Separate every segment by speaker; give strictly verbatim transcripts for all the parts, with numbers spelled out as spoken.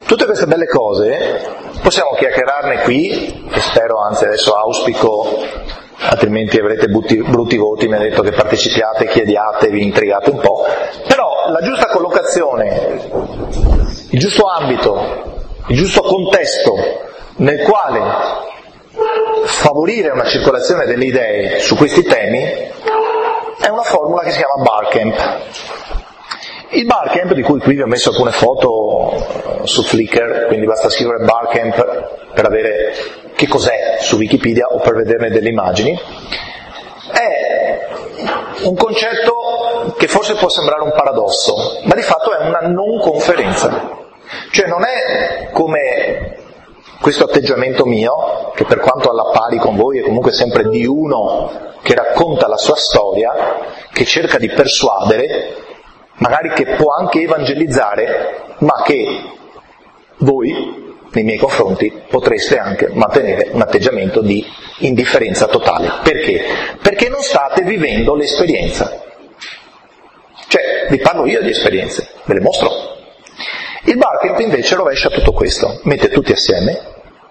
Speaker 1: Tutte queste belle cose possiamo chiacchierarne qui, e spero, anzi adesso auspico, altrimenti avrete brutti, brutti voti, mi ha detto che partecipiate, chiediate, vi intrigate un po', però la giusta collocazione, il giusto ambito, il giusto contesto nel quale favorire una circolazione delle idee su questi temi è una formula che si chiama Barcamp. Il Barcamp, di cui qui vi ho messo alcune foto su Flickr, quindi basta scrivere Barcamp per avere che cos'è su Wikipedia o per vederne delle immagini, è un concetto che forse può sembrare un paradosso, ma di fatto è una non conferenza. Cioè non è come questo atteggiamento mio, che per quanto alla pari con voi è comunque sempre di uno che racconta la sua storia, che cerca di persuadere, magari che può anche evangelizzare, ma che voi, nei miei confronti, potreste anche mantenere un atteggiamento di indifferenza totale. Perché? Perché non state vivendo l'esperienza. Cioè, vi parlo io di esperienze, ve le mostro. Il Barcamp invece rovescia tutto questo, mette tutti assieme,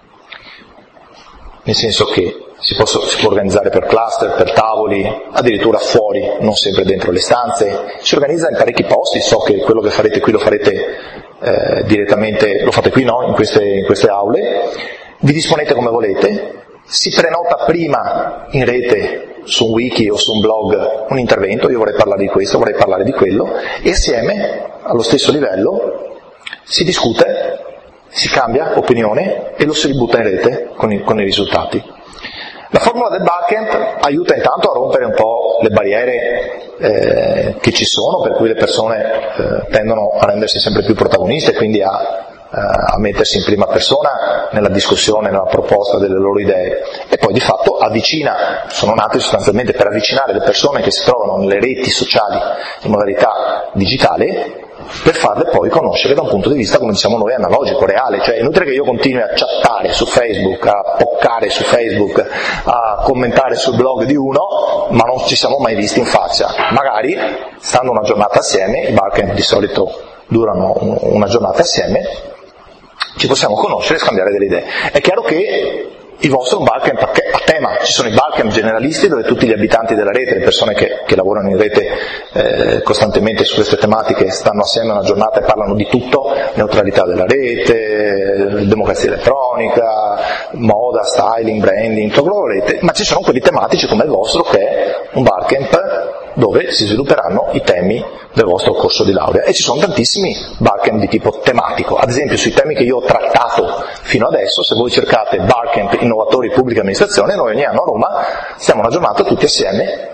Speaker 1: nel senso che si, posso, si può organizzare per cluster, per tavoli, addirittura fuori, non sempre dentro le stanze, si organizza in parecchi posti, so che quello che farete qui lo farete eh, direttamente, lo fate qui no, in queste, in queste aule, vi disponete come volete, si prenota prima in rete su un wiki o su un blog un intervento, io vorrei parlare di questo, vorrei parlare di quello, e assieme, allo stesso livello, si discute, si cambia opinione e lo si ributta in rete con i, con i risultati. La formula del Barcamp aiuta intanto a rompere un po' le barriere eh, che ci sono, per cui le persone eh, tendono a rendersi sempre più protagoniste e quindi a, a mettersi in prima persona nella discussione, nella proposta delle loro idee, e poi di fatto avvicina, sono nate sostanzialmente per avvicinare le persone che si trovano nelle reti sociali in modalità digitale, per farle poi conoscere da un punto di vista, come diciamo noi, analogico, reale. Cioè è inutile che io continui a chattare su Facebook, a poccare su Facebook, a commentare sul blog di uno, ma non ci siamo mai visti in faccia. Magari, stando una giornata assieme, i Barcamp di solito durano una giornata assieme, ci possiamo conoscere e scambiare delle idee. È chiaro che il vostro è un Barcamp a tema, ci sono i Barcamp generalisti dove tutti gli abitanti della rete, le persone che, che lavorano in rete eh, costantemente su queste tematiche, stanno assieme una giornata e parlano di tutto, neutralità della rete, democrazia elettronica, moda, styling, branding, tutto quello che volete, ma ci sono quelli tematici come il vostro che è un Barcamp dove si svilupperanno i temi del vostro corso di laurea, e ci sono tantissimi Barcamp di tipo tematico. Ad esempio sui temi che io ho trattato fino adesso, se voi cercate Barcamp innovatori pubblica amministrazione, noi ogni anno a Roma stiamo una giornata tutti assieme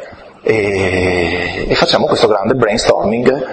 Speaker 1: e, e facciamo questo grande brainstorming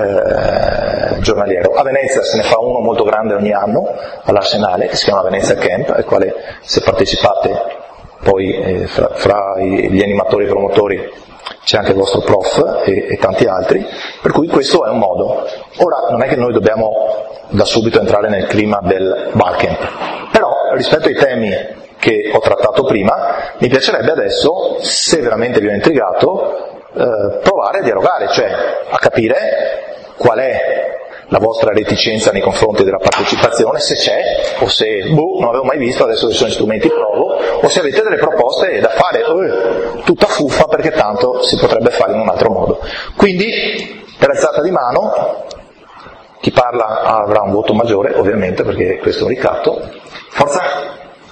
Speaker 1: eh, giornaliero. A Venezia se ne fa uno molto grande ogni anno all'Arsenale che si chiama Venezia Camp, al quale se partecipate poi eh, fra, fra gli animatori e promotori c'è anche il vostro prof e, e tanti altri, per cui questo è un modo. Ora non è che noi dobbiamo da subito entrare nel clima del Barcamp, però rispetto ai temi che ho trattato prima mi piacerebbe adesso, se veramente vi ho intrigato, eh, provare a dialogare, cioè a capire qual è la vostra reticenza nei confronti della partecipazione, se c'è, o se boh, non avevo mai visto, adesso ci sono strumenti, provo, o se avete delle proposte da fare eh, tutta fuffa perché tanto si potrebbe fare in un altro modo. Quindi, per alzata di mano, chi parla avrà un voto maggiore, ovviamente, perché questo è un ricatto. Forza!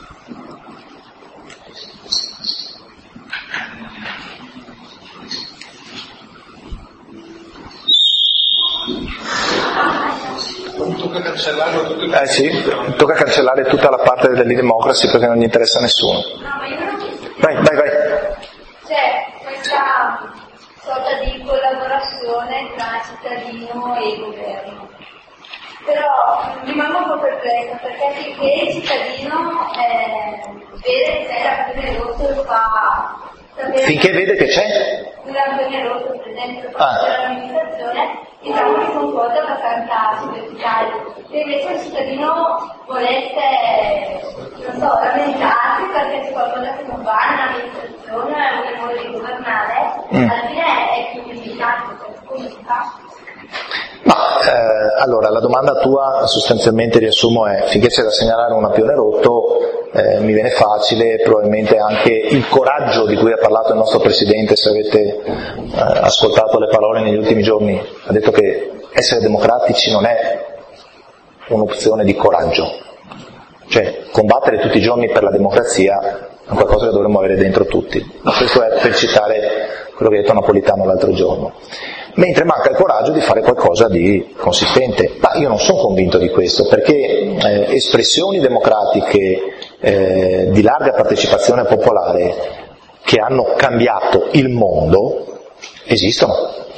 Speaker 2: Tocca cancellare tutto il...
Speaker 1: Eh sì, tocca cancellare tutta la parte dell'e-democracy perché non gli interessa a nessuno.
Speaker 3: No, ma io non mi...
Speaker 1: Vai, vai, vai.
Speaker 3: C'è questa sorta di collaborazione tra cittadino e governo. Però rimango un po' perplessa perché finché il cittadino eh, vede che c'è la Campione Rosso lo fa sapere.
Speaker 1: Finché vede che c'è?
Speaker 3: La Campione Rosso presente
Speaker 1: Ah.
Speaker 3: dell'amministrazione, diciamo che sono cose abbastanza superficiali. Se invece il cittadino volesse, non so, lamentarsi perché c'è qualcosa che non va nell'amministrazione o nel modo di governare,
Speaker 1: Mm.
Speaker 3: alla fine è più complicato, come si fa?
Speaker 1: Ma eh, allora la domanda tua sostanzialmente riassumo è: finché c'è da segnalare un lampione rotto eh, mi viene facile, probabilmente anche il coraggio di cui ha parlato il nostro Presidente, se avete eh, ascoltato le parole negli ultimi giorni, ha detto che essere democratici non è un'opzione di coraggio, cioè combattere tutti i giorni per la democrazia è qualcosa che dovremmo avere dentro tutti. Questo è per citare quello che ha detto Napolitano l'altro giorno. Mentre manca il coraggio di fare qualcosa di consistente. Ma io non sono convinto di questo, perché eh, espressioni democratiche eh, di larga partecipazione popolare che hanno cambiato il mondo esistono.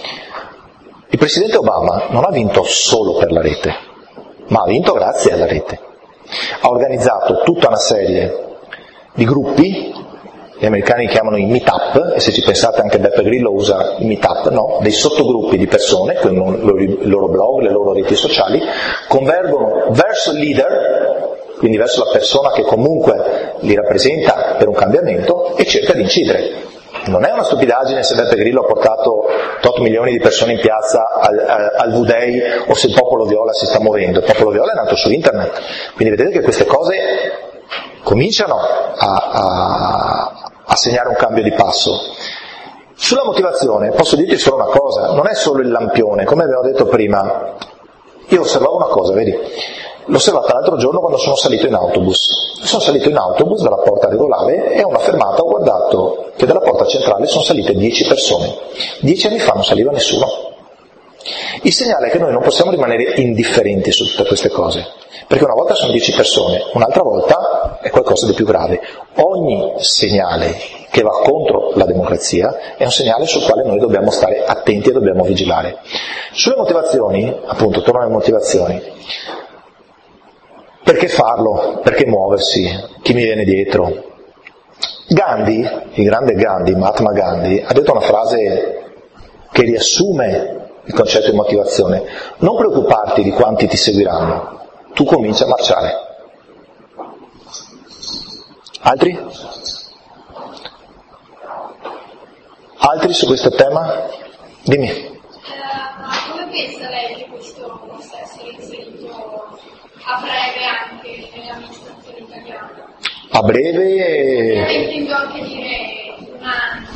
Speaker 1: Il presidente Obama non ha vinto solo per la rete, ma ha vinto grazie alla rete. Ha organizzato tutta una serie di gruppi, gli americani chiamano i meet-up, e se ci pensate anche Beppe Grillo usa i meet-up, no? Dei sottogruppi di persone, con il loro blog, le loro reti sociali, convergono verso il leader, quindi verso la persona che comunque li rappresenta per un cambiamento, e cerca di incidere. Non è una stupidaggine se Beppe Grillo ha portato tot milioni di persone in piazza al, al, al V-Day o se il popolo viola si sta muovendo. Il popolo viola è nato su internet, quindi vedete che queste cose cominciano a, a, a segnare un cambio di passo. Sulla motivazione posso dirti solo una cosa: non è solo il lampione, come abbiamo detto prima. Io osservavo una cosa, vedi, l'ho osservata l'altro giorno quando sono salito in autobus. Sono salito in autobus dalla porta regolare e a una fermata ho guardato che dalla porta centrale sono salite dieci persone. Dieci anni fa non saliva nessuno. Il segnale è che noi non possiamo rimanere indifferenti su tutte queste cose, perché una volta sono dieci persone, un'altra volta è qualcosa di più grave. Ogni segnale che va contro la democrazia è un segnale sul quale noi dobbiamo stare attenti e dobbiamo vigilare. Sulle motivazioni, appunto, torno alle motivazioni. Perché farlo? Perché muoversi? Chi mi viene dietro? Gandhi, il grande Gandhi, Mahatma Gandhi, ha detto una frase che riassume il concetto di motivazione: non preoccuparti di quanti ti seguiranno, tu cominci a marciare. Altri? Altri su questo tema? Dimmi.
Speaker 4: Uh, ma come pensa lei che questo possa essere inserito a breve anche nell'amministrazione italiana?
Speaker 1: A breve...
Speaker 4: Intendo anche dire un anno,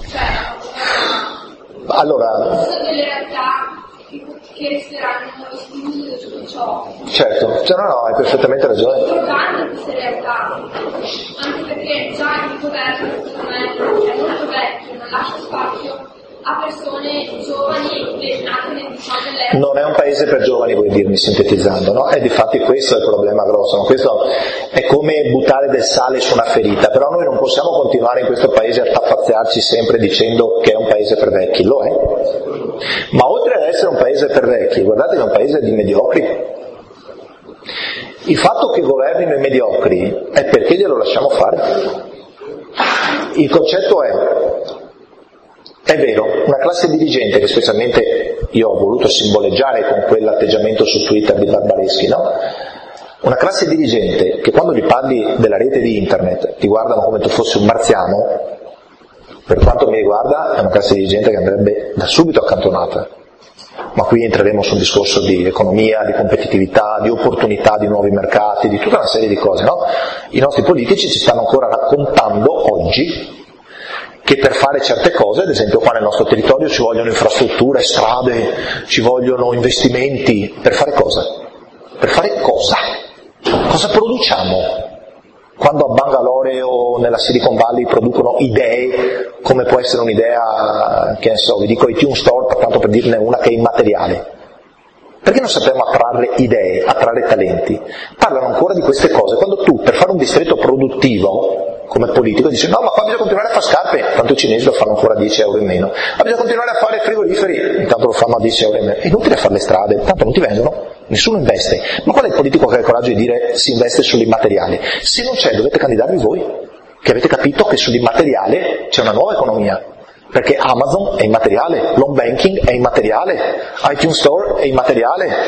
Speaker 4: cioè una...
Speaker 1: Allora...
Speaker 4: Ci sono delle realtà che resteranno escluse da tutto ciò.
Speaker 1: Certo, cioè, no, no, hai perfettamente ragione.
Speaker 4: È importante queste realtà, anche perché già il governo secondo me è molto vecchio, non lascia spazio a persone giovani e nate nel diciotto dell'epoca.
Speaker 1: Non è un paese per giovani, vuoi dirmi, sintetizzando, no? E difatti questo è il problema grosso, no? Questo è come buttare del sale su una ferita, però noi non possiamo continuare in questo paese a tappazziarci sempre dicendo che è un paese per vecchi, lo è. Ma oltre ad essere un paese per vecchi, guardate che è un paese di mediocri. Il fatto che governino i mediocri è perché glielo lasciamo fare. Il concetto è, è vero, una classe dirigente che specialmente io ho voluto simboleggiare con quell'atteggiamento su Twitter di Barbareschi, no? Una classe dirigente che quando gli parli della rete di internet ti guardano come tu fossi un marziano, per quanto mi riguarda è una classe dirigente che andrebbe da subito accantonata. Ma qui entreremo su un discorso di economia, di competitività, di opportunità di nuovi mercati, di tutta una serie di cose, no? I nostri politici ci stanno ancora raccontando oggi che per fare certe cose, ad esempio qua nel nostro territorio, ci vogliono infrastrutture, strade, ci vogliono investimenti. Per fare cosa? Per fare cosa? Cosa produciamo? Quando a Bangalore o nella Silicon Valley producono idee, come può essere un'idea, che ne so, vi dico iTunes Store, tanto per dirne una che è immateriale. Perché non sappiamo attrarre idee, attrarre talenti? Parlano ancora di queste cose, quando tu per fare un distretto produttivo, come politico, dici no, ma qua bisogna continuare a fare scarpe, tanto i cinesi lo fanno ancora a dieci euro in meno, ma bisogna continuare a fare frigoriferi, intanto lo fanno a dieci euro in meno, è inutile fare le strade, tanto non ti vendono, nessuno investe. Ma qual è il politico che ha il coraggio di dire si investe sull'immateriale? Se non c'è, dovete candidarvi voi, che avete capito che sull'immateriale c'è una nuova economia, perché Amazon è immateriale, l'home banking è immateriale, iTunes Store è immateriale,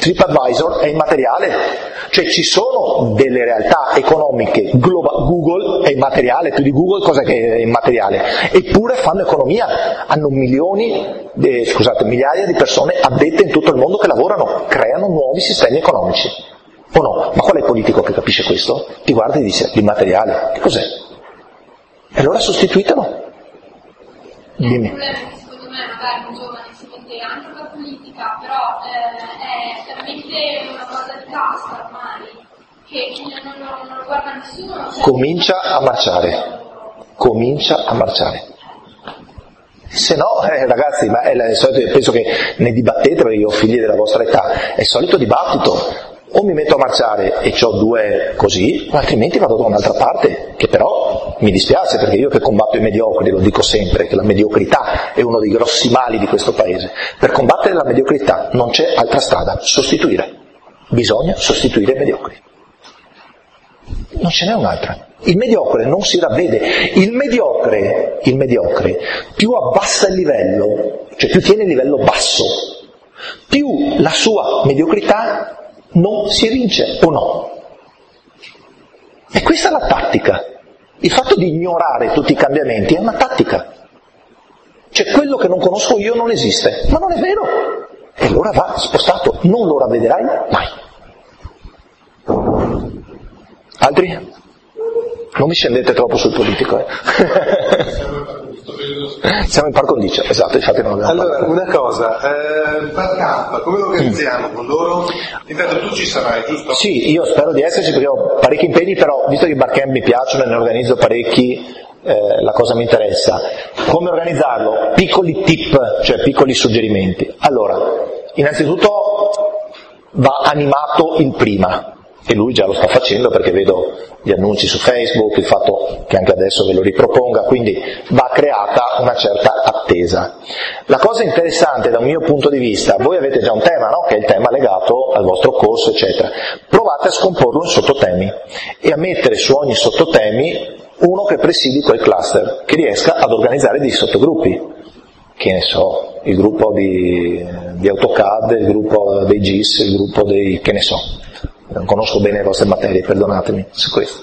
Speaker 1: TripAdvisor è immateriale, cioè ci sono delle realtà economiche globali, Google è immateriale, più di Google cosa che è immateriale, eppure fanno economia, hanno milioni, eh, scusate, migliaia di persone addette in tutto il mondo che lavorano, creano nuovi sistemi economici, o no? Ma qual è il politico che capisce questo? Ti guarda e dice, l'immateriale, che cos'è? E allora sostituitelo. Dimmi.
Speaker 4: Il problema è che secondo me magari un giovane si mette anche la politica, però eh, è veramente una cosa di casta ormai, che non, non, non lo guarda nessuno. Cioè,
Speaker 1: Comincia a marciare, comincia a marciare. Se no, eh, ragazzi, ma è il solito, penso che ne dibattete perché io ho figli della vostra età, è il solito dibattito. O mi metto a marciare e ho due così, o altrimenti vado da un'altra parte, che però mi dispiace perché io che combatto i mediocri, lo dico sempre, che la mediocrità è uno dei grossi mali di questo paese. Per combattere la mediocrità non c'è altra strada, sostituire. Bisogna sostituire i mediocri. Non ce n'è un'altra. Il mediocre non si ravvede. Il mediocre, il mediocre più abbassa il livello, cioè più tiene il livello basso, più la sua mediocrità non si evince o no? E questa è la tattica. Il fatto di ignorare tutti i cambiamenti è una tattica. Cioè quello che non conosco io non esiste, ma non è vero. E allora va spostato, non lo ravvederai mai. Altri? Non vi scendete troppo sul politico, eh. Siamo in par condicio, esatto, infatti non abbiamo
Speaker 2: Allora,
Speaker 1: parlato.
Speaker 2: una cosa, eh, Barcamp, come lo organizziamo con loro? Intanto tu ci sarai, giusto?
Speaker 1: Sì, io spero di esserci perché ho parecchi impegni, però visto che i barcamp mi piacciono e ne organizzo parecchi, eh, la cosa mi interessa. Come organizzarlo? Piccoli tip, cioè piccoli suggerimenti. Allora, innanzitutto va animato il prima. E lui già lo sta facendo perché vedo gli annunci su Facebook, il fatto che anche adesso ve lo riproponga, quindi va creata una certa attesa. La cosa interessante da un mio punto di vista, voi avete già un tema, no? Che è il tema legato al vostro corso, eccetera. Provate a scomporlo in sottotemi e a mettere su ogni sottotemi uno che presidi quel cluster, che riesca ad organizzare dei sottogruppi. Che ne so, il gruppo di, di AutoCAD, il gruppo dei G I S, il gruppo dei, che ne so. Non conosco bene le vostre materie, perdonatemi su questo.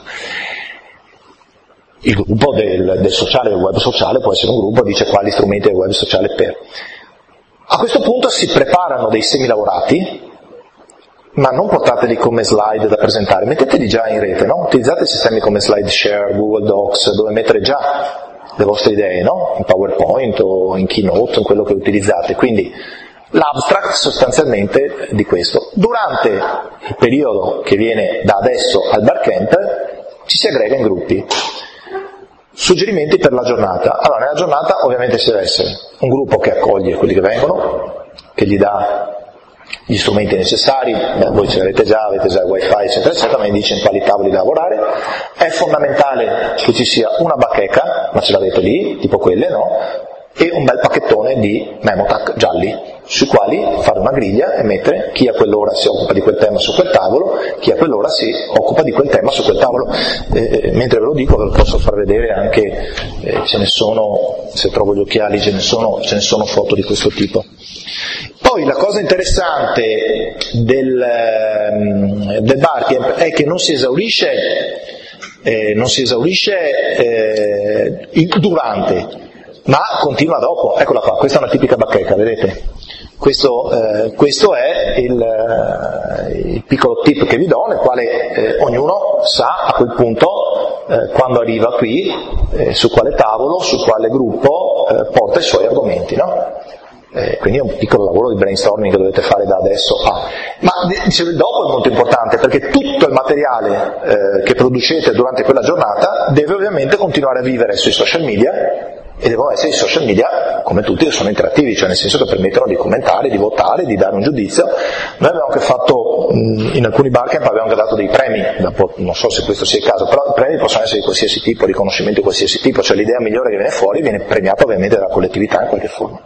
Speaker 1: Il gruppo del, del sociale, del web sociale, può essere un gruppo che dice quali strumenti del web sociale per. A questo punto si preparano dei semilavorati, ma non portateli come slide da presentare, metteteli già in rete, no? Utilizzate sistemi come SlideShare, Google Docs, dove mettere già le vostre idee, no? In PowerPoint o in Keynote, in quello che utilizzate. Quindi l'abstract sostanzialmente di questo. Durante il periodo che viene da adesso al barcamp ci si aggrega in gruppi. Suggerimenti per la giornata. Allora, nella giornata ovviamente ci deve essere un gruppo che accoglie quelli che vengono, che gli dà gli strumenti necessari, beh, voi ce l'avete già, avete già il wifi eccetera eccetera, ma mi dice in quali tavoli lavorare. È fondamentale che ci sia una bacheca, ma ce l'avete lì, tipo quelle, no? E un bel pacchettone di Memotac gialli, sui quali fare una griglia e mettere chi a quell'ora si occupa di quel tema su quel tavolo, chi a quell'ora si occupa di quel tema su quel tavolo. Eh, mentre ve lo dico ve lo posso far vedere anche, eh, ce ne sono, se trovo gli occhiali, ce ne sono, ce ne sono foto di questo tipo. Poi la cosa interessante del, del barcamp è che non si esaurisce, eh, non si esaurisce eh, il durante, ma continua dopo. Eccola qua, questa è una tipica bacheca, vedete? Questo, eh, questo è il, eh, il piccolo tip che vi do, nel quale eh, ognuno sa a quel punto, eh, quando arriva qui, eh, su quale tavolo, su quale gruppo eh, porta i suoi argomenti, no? Eh, quindi è un piccolo lavoro di brainstorming che dovete fare da adesso a. Ma dicevo, il dopo è molto importante perché tutto il materiale eh, che producete durante quella giornata deve ovviamente continuare a vivere sui social media, e devono essere i social media, come tutti, che sono interattivi, cioè nel senso che permettono di commentare, di votare, di dare un giudizio. Noi abbiamo anche fatto, in alcuni barcamp abbiamo anche dato dei premi, non so se questo sia il caso, però i premi possono essere di qualsiasi tipo, riconoscimento di qualsiasi tipo, cioè l'idea migliore che viene fuori viene premiata ovviamente dalla collettività in qualche forma.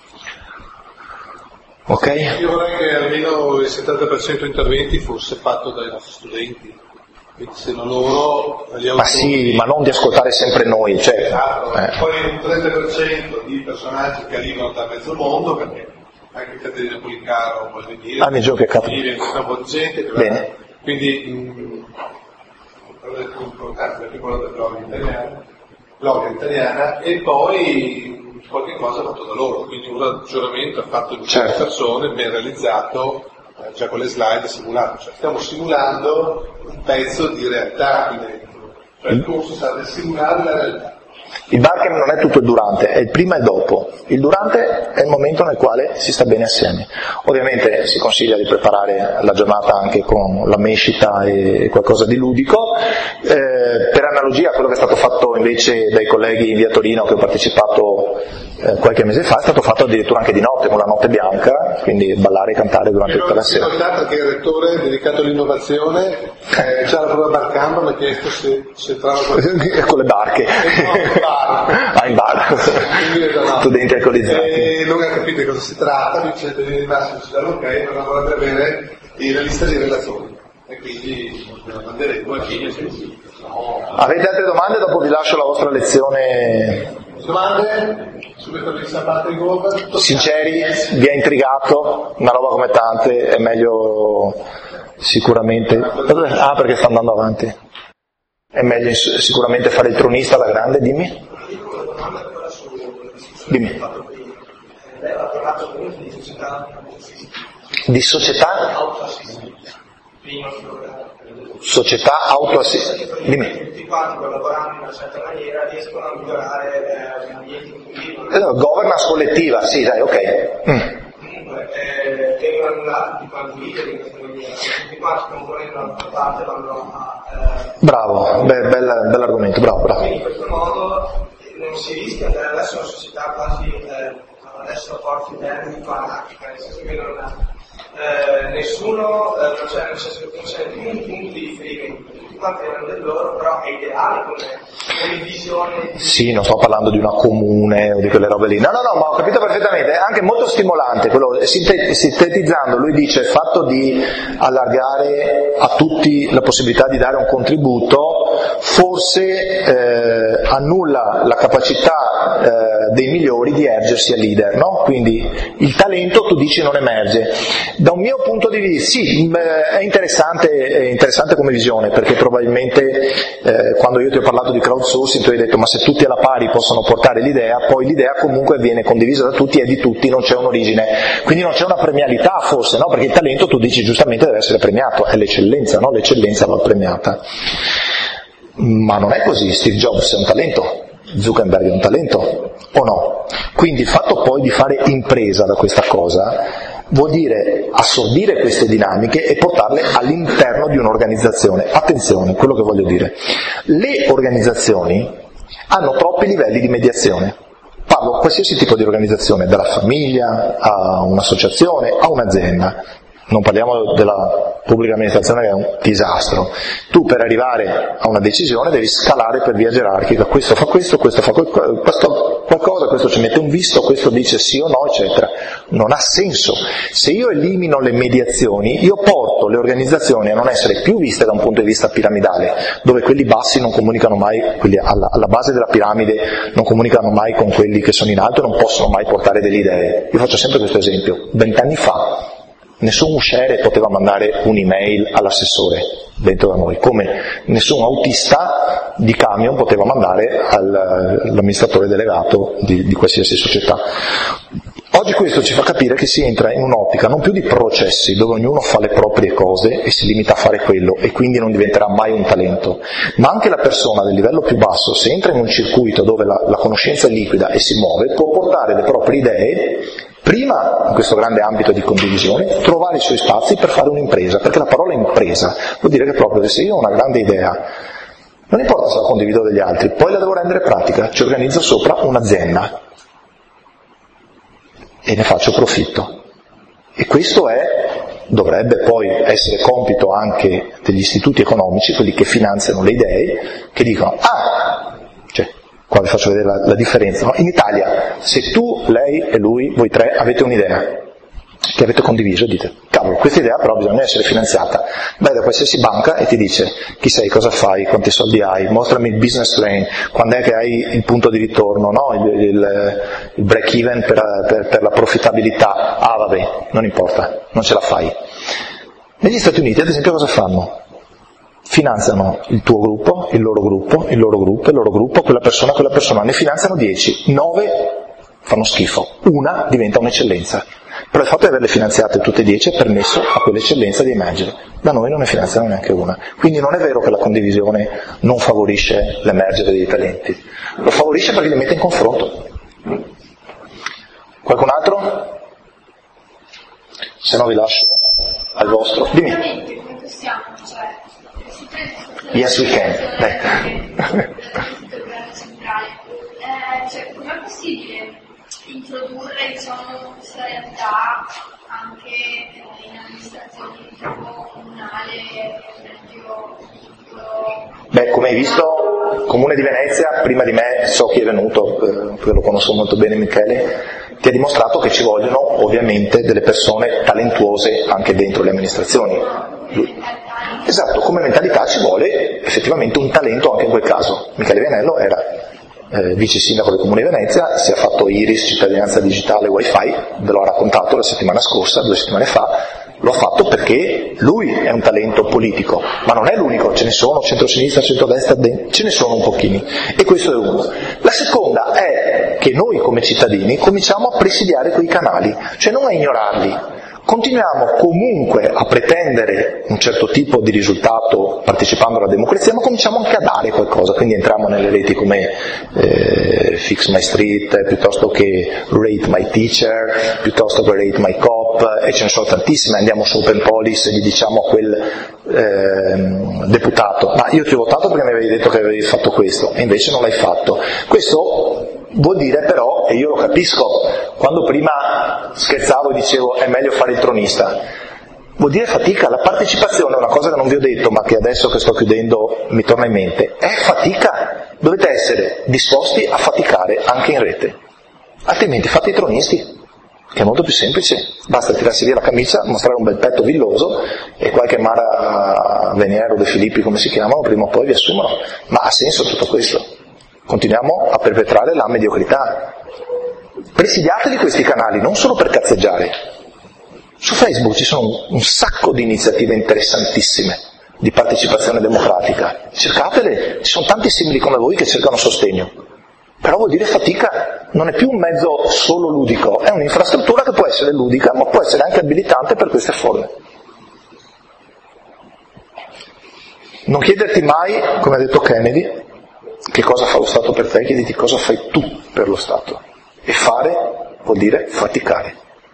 Speaker 1: Ok?
Speaker 2: Io vorrei che almeno il settanta per cento interventi fosse fatto dai nostri studenti, quindi se non loro gli
Speaker 1: Ma sì, ma non di ascoltare sempre noi, cioè,
Speaker 2: esatto,
Speaker 1: eh.
Speaker 2: poi un trenta per cento di personaggi che arrivano da mezzo mondo, perché anche Caterina Policaro vuole venire,
Speaker 1: ah, mi gioco che capo.
Speaker 2: Viene un po' di gente,
Speaker 1: bene.
Speaker 2: Quindi importante perché quello del blog italiano, blog italiana, e poi qualche cosa fatto da loro, quindi un ragionamento fatto di certe certo. persone, ben realizzato, eh, già con le slide simulato, cioè stiamo simulando un pezzo di realtà qui dentro, cioè il corso sta nel simulare la realtà.
Speaker 1: Il barcamp non è tutto il durante, è il prima e il dopo. Il durante è il momento nel quale si sta bene assieme. Ovviamente si consiglia di preparare la giornata anche con la mescita e qualcosa di ludico. Eh, per analogia a quello che è stato fatto invece dai colleghi in via Torino, che ho partecipato eh, qualche mese fa, è stato fatto addirittura anche di notte, con la notte bianca, quindi ballare e cantare durante tutta la sera.
Speaker 2: Ho notato che il rettore dedicato all'innovazione eh, già la prova barcamp mi ha chiesto se, se trova qualcosa.
Speaker 1: Con le barche. Ah, in bar. Studenti alcolizzati.
Speaker 2: E non ha capito di cosa si tratta, dice che il massimo ci dà l'ok, ma vorrebbe avere la lista di relazioni. E quindi manderemo a chi no.
Speaker 1: Avete altre domande? Dopo vi lascio la vostra lezione.
Speaker 2: Domande? Subito di Sabata di Gover?
Speaker 1: Sinceri? Vi ha intrigato? Una roba come tante, è meglio sicuramente. Ah, perché sta andando avanti. È meglio sicuramente fare il tronista da grande, dimmi. Dimmi. Di società? Società autoassistita. Dimmi.
Speaker 5: Tutti quanti collaborando in una certa maniera riescono a migliorare l'ambiente in cui vivono.
Speaker 1: Eh, governance collettiva, sì, dai, ok. Mm.
Speaker 5: Comunque, eh, vengono annullati tutti quanti i leader in questa maniera, tutti quanti componendo una parte vanno a... Eh,
Speaker 1: bravo, beh, bel, bell'argomento, bravo, bravo.
Speaker 5: Quindi in questo modo non si rischia di andare adesso una società quasi eh, adesso a forti termini anarchica, nel senso che non eh, nessuno eh, non c'è, non c'è, non c'è più un punto di riferimento, tutti quanti erano del loro, però è ideale come, come visione.
Speaker 1: Sì, non sto parlando di una comune o di quelle robe lì. No, no, no, ma ho capito perfettamente, è anche molto stimolante quello, sintetizzando, lui dice il fatto di allargare a tutti la possibilità di dare un contributo forse eh, annulla la capacità eh, dei migliori di ergersi a leader, no? Quindi il talento, tu dici, non emerge. Da un mio punto di vista, sì, è interessante, è interessante come visione, perché probabilmente eh, quando io ti ho parlato di crowdsourcing tu hai detto ma se tutti alla pari possono portare l'idea, poi l'idea comunque viene condivisa da tutti e di tutti, non c'è un'origine, quindi non c'è una premialità forse, no? Perché il talento, tu dici giustamente, deve essere premiato, è l'eccellenza, no? L'eccellenza va premiata. Ma non è così, Steve Jobs è un talento, Zuckerberg è un talento, o no? Quindi il fatto poi di fare impresa da questa cosa vuol dire assorbire queste dinamiche e portarle all'interno di un'organizzazione. Attenzione, quello che voglio dire, le organizzazioni hanno troppi livelli di mediazione. Parlo qualsiasi tipo di organizzazione, dalla famiglia a un'associazione a un'azienda. Non parliamo della pubblica amministrazione che è un disastro. Tu per arrivare a una decisione devi scalare per via gerarchica, questo fa questo, questo fa questo, qualcosa, questo ci mette un visto, questo dice sì o no, eccetera. Non ha senso. Se io elimino le mediazioni, io porto le organizzazioni a non essere più viste da un punto di vista piramidale, dove quelli bassi non comunicano mai, quelli alla, alla base della piramide non comunicano mai con quelli che sono in alto e non possono mai portare delle idee. Io faccio sempre questo esempio. Vent'anni fa nessun usciere poteva mandare un'email all'assessore dentro da noi, come nessun autista di camion poteva mandare all'amministratore delegato di, di qualsiasi società. Oggi questo ci fa capire che si entra in un'ottica non più di processi, dove ognuno fa le proprie cose e si limita a fare quello e quindi non diventerà mai un talento, ma anche la persona del livello più basso, se entra in un circuito dove la, la conoscenza è liquida e si muove, può portare le proprie idee, prima, in questo grande ambito di condivisione, trovare i suoi spazi per fare un'impresa, perché la parola impresa vuol dire che proprio che se io ho una grande idea, non importa se la condivido degli altri, poi la devo rendere pratica, ci organizzo sopra un'azienda e ne faccio profitto. E questo è, dovrebbe poi essere compito anche degli istituti economici, quelli che finanziano le idee, che dicono, ah, cioè, qua vi faccio vedere la, la differenza, no? In Italia, se tu, lei e lui, voi tre, avete un'idea, che avete condiviso e dite, cavolo, questa idea però bisogna essere finanziata. Vai da qualsiasi banca e ti dice chi sei, cosa fai, quanti soldi hai, mostrami il business plan, quando è che hai il punto di ritorno, no? il, il, il break even per, per, per la profittabilità. Ah vabbè, non importa, non ce la fai. Negli Stati Uniti ad esempio cosa fanno? Finanziano il tuo gruppo, il loro gruppo, il loro gruppo, il loro gruppo, quella persona, quella persona, ne finanziano dieci, nove fanno schifo, una diventa un'eccellenza. Però il fatto di averle finanziate tutte e dieci ha permesso a quell'eccellenza di emergere. Da noi non ne finanziano neanche una. Quindi non è vero che la condivisione non favorisce l'emergere dei talenti. Lo favorisce perché li mette in confronto. Qualcun altro? Se no vi lascio al vostro. Dimmi.
Speaker 4: Come possiamo, cioè,
Speaker 1: Yes, we can. Dai.
Speaker 4: Cioè, com'è possibile introdurre, diciamo, questa realtà anche in amministrazioni di tipo comunale, per esempio,
Speaker 1: Beh, come hai visto, Comune di Venezia, prima di me, so chi è venuto, eh, perché lo conosco molto bene, Michele, ti ha dimostrato che ci vogliono ovviamente delle persone talentuose anche dentro le amministrazioni. Esatto, come mentalità ci vuole effettivamente un talento anche in quel caso. Michele Vianello era eh, vice sindaco del Comune di Venezia, si è fatto Iris, cittadinanza digitale, wifi, ve l'ho raccontato la settimana scorsa, due settimane fa. Lo ha fatto perché lui è un talento politico, ma non è l'unico, ce ne sono, centro-sinistra, centro-destra, ce ne sono un pochini, e questo è uno. La seconda è che noi come cittadini cominciamo a presidiare quei canali, cioè non a ignorarli. Continuiamo comunque a pretendere un certo tipo di risultato partecipando alla democrazia, ma cominciamo anche a dare qualcosa, quindi entriamo nelle reti come eh, Fix My Street, piuttosto che Rate My Teacher, piuttosto che Rate My Cop, e ce ne sono tantissime. Andiamo su Open Police e gli diciamo a quel eh, deputato, ma io ti ho votato perché mi avevi detto che avevi fatto questo, e invece non l'hai fatto. Questo vuol dire però, e io lo capisco, quando prima scherzavo e dicevo è meglio fare il tronista, vuol dire fatica. La partecipazione è una cosa che non vi ho detto, ma che adesso che sto chiudendo mi torna in mente, è fatica. Dovete essere disposti a faticare anche in rete, altrimenti fate i tronisti, che è molto più semplice, basta tirarsi via la camicia, mostrare un bel petto villoso e qualche Mara Veniero De Filippi, come si chiamano, prima o poi vi assumono. Ma ha senso tutto questo? Continuiamo a perpetrare la mediocrità. Presidiateli questi canali, non solo per cazzeggiare. Su Facebook ci sono un sacco di iniziative interessantissime di partecipazione democratica. Cercatele, ci sono tanti simili come voi che cercano sostegno. Però vuol dire fatica, non è più un mezzo solo ludico, è un'infrastruttura che può essere ludica, ma può essere anche abilitante per queste forme. Non chiederti mai, come ha detto Kennedy, che cosa fa lo Stato per te, chiediti cosa fai tu per lo Stato. E fare vuol dire faticare.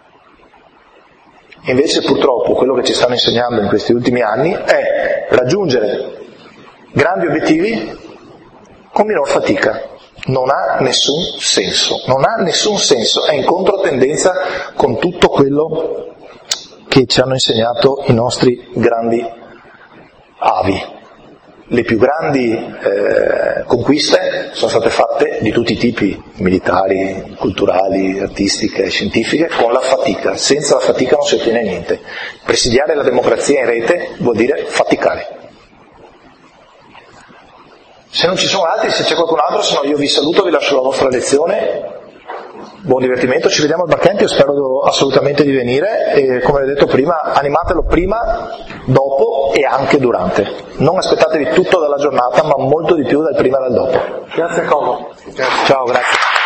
Speaker 1: Invece purtroppo quello che ci stanno insegnando in questi ultimi anni è raggiungere grandi obiettivi con minor fatica. Non ha nessun senso, non ha nessun senso, è in controtendenza con tutto quello che ci hanno insegnato i nostri grandi avi. Le più grandi eh, conquiste sono state fatte di tutti i tipi, militari, culturali, artistiche, scientifiche, con la fatica. Senza la fatica non si ottiene niente. Presidiare la democrazia in rete vuol dire faticare. Se non ci sono altri, se c'è qualcun altro, se no io vi saluto, vi lascio la vostra lezione. Buon divertimento, ci vediamo al barcamp, io spero assolutamente di venire e come vi ho detto prima, animatelo prima, dopo e anche durante. Non aspettatevi tutto dalla giornata, ma molto di più dal prima e dal dopo.
Speaker 2: Grazie Como.
Speaker 1: Ciao, grazie.